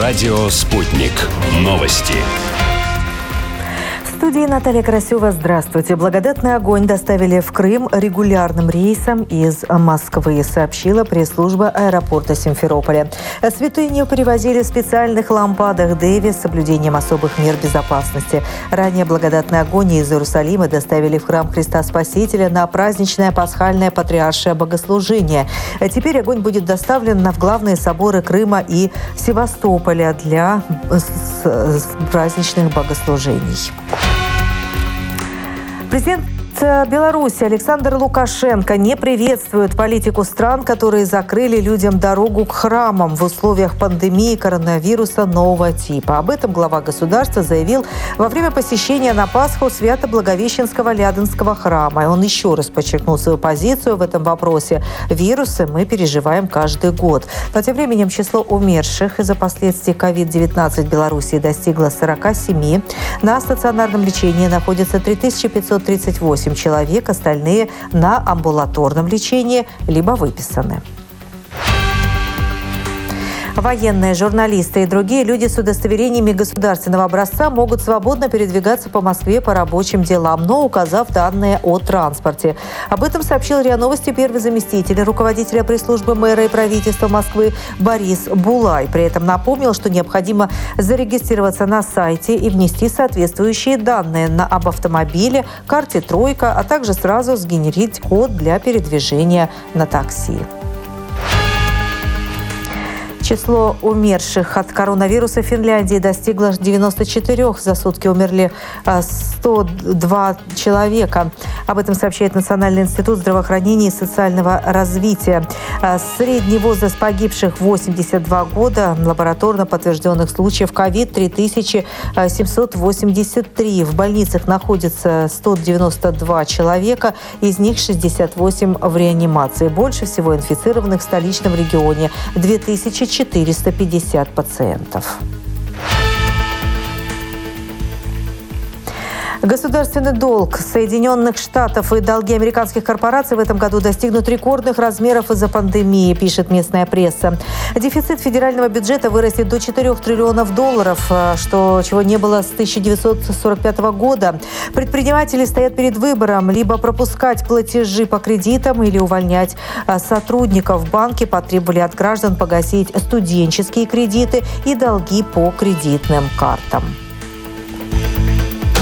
Радио «Спутник». Новости. В студии Наталья Красева. Здравствуйте. Благодатный огонь доставили в Крым регулярным рейсом из Москвы, сообщила пресс-служба аэропорта Симферополя. Святыню привозили в специальных лампадах Деви с соблюдением особых мер безопасности. Ранее благодатный огонь из Иерусалима доставили в храм Христа Спасителя на праздничное пасхальное патриаршее богослужение. Теперь огонь будет доставлен в главные соборы Крыма и Севастополя для праздничных богослужений. Президент Беларуси Александр Лукашенко не приветствует политику стран, которые закрыли людям дорогу к храмам в условиях пандемии коронавируса нового типа. Об этом глава государства заявил во время посещения на Пасху Свято-Благовещенского Лядинского храма. И он еще раз подчеркнул свою позицию в этом вопросе. Вирусы мы переживаем каждый год. Но тем временем число умерших из-за последствий COVID-19 в Беларуси достигло 47. На стационарном лечении находится 3538 человек, остальные на амбулаторном лечении либо выписаны. Военные, журналисты и другие люди с удостоверениями государственного образца могут свободно передвигаться по Москве по рабочим делам, но указав данные о транспорте. Об этом сообщил РИА Новости первый заместитель руководителя пресс-службы мэра и правительства Москвы Борис Булай. При этом напомнил, что необходимо зарегистрироваться на сайте и внести соответствующие данные об автомобиле, карте «Тройка», а также сразу сгенерить код для передвижения на такси. Число умерших от коронавируса в Финляндии достигло 94. За сутки умерли 102 человека. Об этом сообщает Национальный институт здравоохранения и социального развития. Средний возраст погибших 82 года. Лабораторно подтвержденных случаев ковид 3783. В больницах находится 192 человека, из них 68 в реанимации. Больше всего инфицированных в столичном регионе – 2450 пациентов. Государственный долг Соединенных Штатов и долги американских корпораций в этом году достигнут рекордных размеров из-за пандемии, пишет местная пресса. Дефицит федерального бюджета вырастет до $4 триллионов, чего не было с 1945 года. Предприниматели стоят перед выбором либо пропускать платежи по кредитам или увольнять сотрудников. Банки потребовали от граждан погасить студенческие кредиты и долги по кредитным картам.